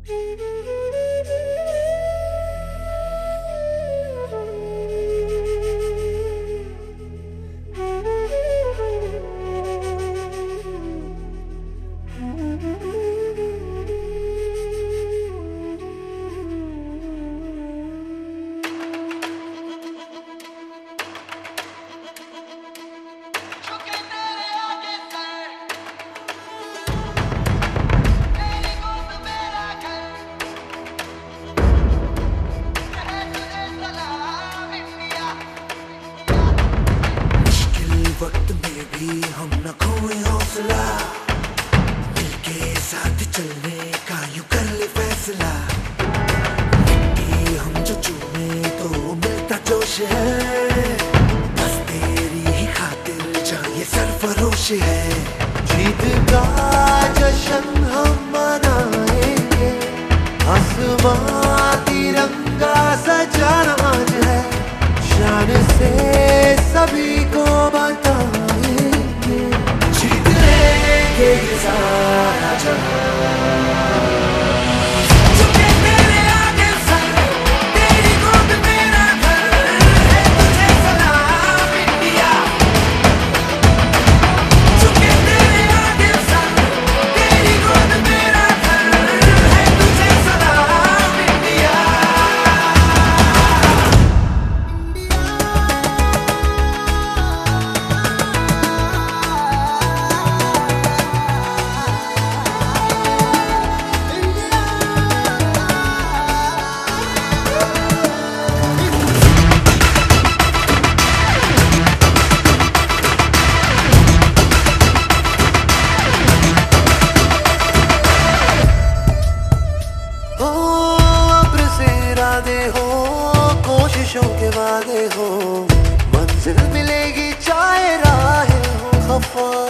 वक्त में भी हम न खोए हौसला, मिलके साथ चलने का यूं कर ले फैसला। मिट्टी हम जो चूमे तो मिलता जोश है, बस तेरी ही खातिर जहाँ ये सरफरोश है। जीत का जश्न हम मनाएंगे, आसमां तिरंगा सजाना आज है। शान से सभी को बताएंगे, जीत लेंगे ये सारा जहां। कोशिशों के वादे हो, मंजिल मिलेगी चाहे राहें हो खफा।